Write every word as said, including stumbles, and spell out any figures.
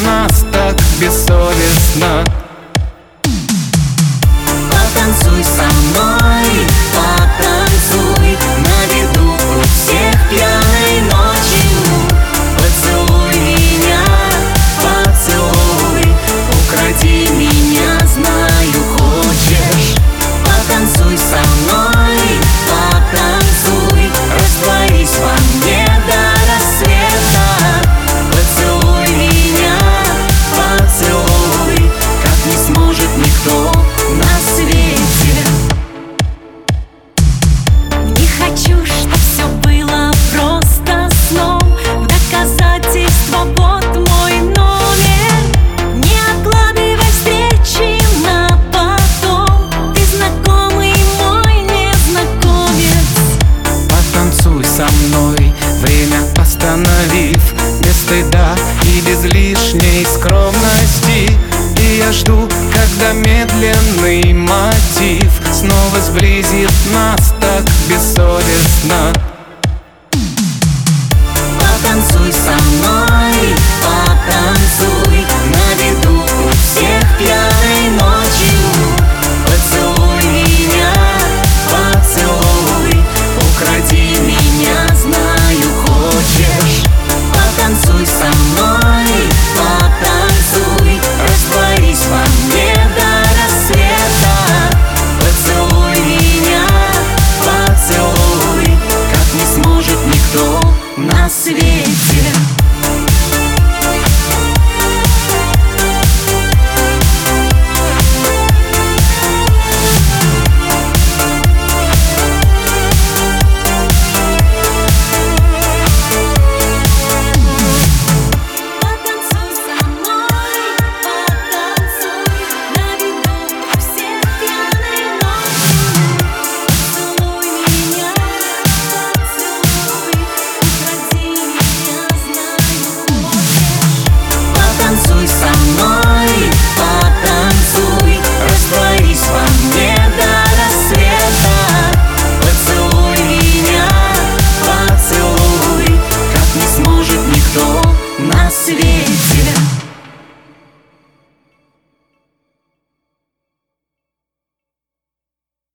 нас так бессовестно. Потанцуй со мной, потанцуй на виду у всех пьяной ночью. Поцелуй меня, поцелуй, укради меня, знаю, хочешь. Потанцуй со мной, потанцуй, растворись во мне до рассвета. Поцелуй меня, поцелуй, как не сможет никто на свете. Не хочу, чтоб все было просто сном. В доказательство вот мой номер. Не откладывай встречи на потом. Ты знакомый мой незнакомец. Потанцуй со мной, время остановив, без стыда и без лишней скромности. И я жду, когда медленный мотив снова сблизит нас